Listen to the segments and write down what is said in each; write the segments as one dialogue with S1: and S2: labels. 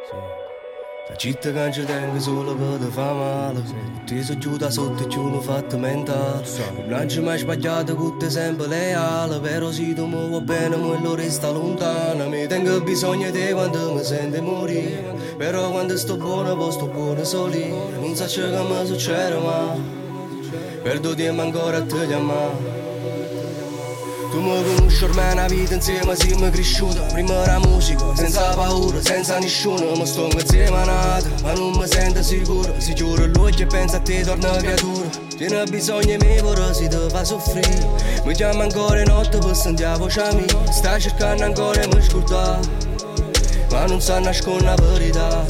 S1: La città che ci tengo solo per te fa male. Ti so giù da sotto e ci hanno fatto mentale. Non ci mai sbagliato con te sempre leale. Però se tu mi va bene ma lo resta lontano. Mi tengo bisogno di te quando mi sento morire. Però quando sto buono poi sto buono solino. Non so che mi succede ma perdo tempo ancora a te chiamare. Tu mi conosci ormai una vita insieme, siamo cresciuti. Prima la musica, senza paura, senza nessuno. Mi sto insieme a nata, ma non mi sento sicuro. Si chiude l'occhio e pensa a te, torna creatura. Tiene bisogno di me, però si ti fa soffrire. Mi chiama ancora notte per sentire la voce mia. Sta cercando ancora di mi scordare, ma non sa nascondere la verità.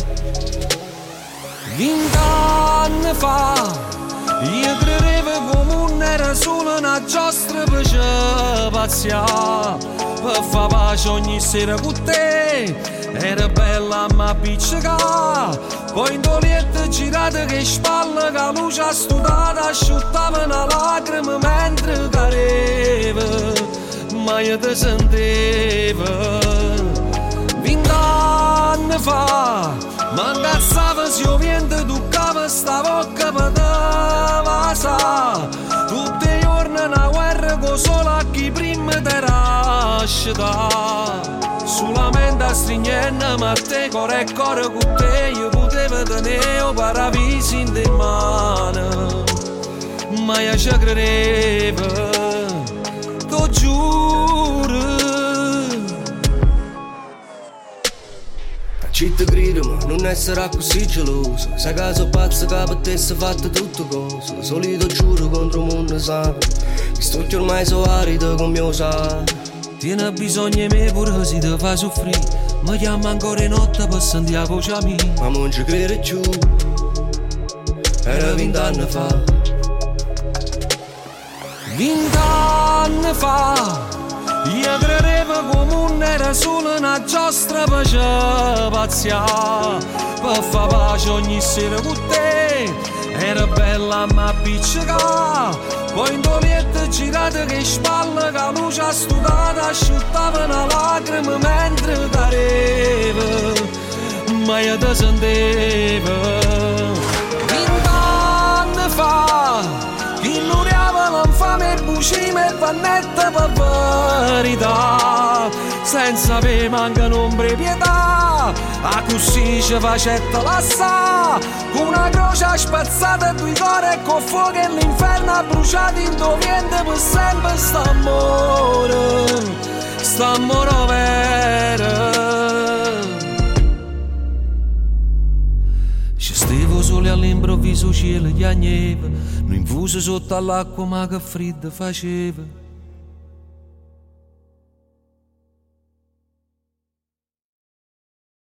S2: 20 anni fa io credevo come era solo una giostra per ci pazziare. Per far pace ogni sera con te era bella ma appiccica. Poi in dolietta girate che spalle, che la luce astutata asciuttava una lacrima mentre cadeva. Ma io ti sentevo. 20 anni fa m'incazzava se io vento toccava sta bocca per te vasa. Tutti i giorni una guerra con solo a chi prima ti lasciata. Solamente stringendo ma te cuore e cuore con te io potevo tenere un paradiso in te mano. Ma io ci credevo, t'ho giuro.
S1: Ci ti grido ma non essere così geloso. Se caso pazzo che per te si è fatto tutto cosa. Solito giuro contro il mondo sangue. Questo occhio ormai so arido come io sa.
S2: Tiene bisogno di me pure si ti fa soffrire. Mi chiama ancora in notte per sentire la voce mia.
S1: Ma non ci crede più. Era 20 anni fa.
S2: 20 anni fa io credevo come era solo una giostra per ci pazziare. Per far pace ogni sera con te era bella ma appiccica. Poi in dolietta girate che spalle, che la luce astutata asciuttava una lacrima mentre cadeva. Ma io ti sentevo. 20 anni fa chi nuriava l'infame bucime e vannetta per verità. Senza avere manca ombre pietà, a così ci facetta lassà. Con una croce spazzata e due cuori e con fuoco e l'inferno bruciati in dovente per sempre st'amore vero. Ci stevo solo all'improvviso cielo chiagneva, non infuso sotto all'acqua ma che freddo faceva.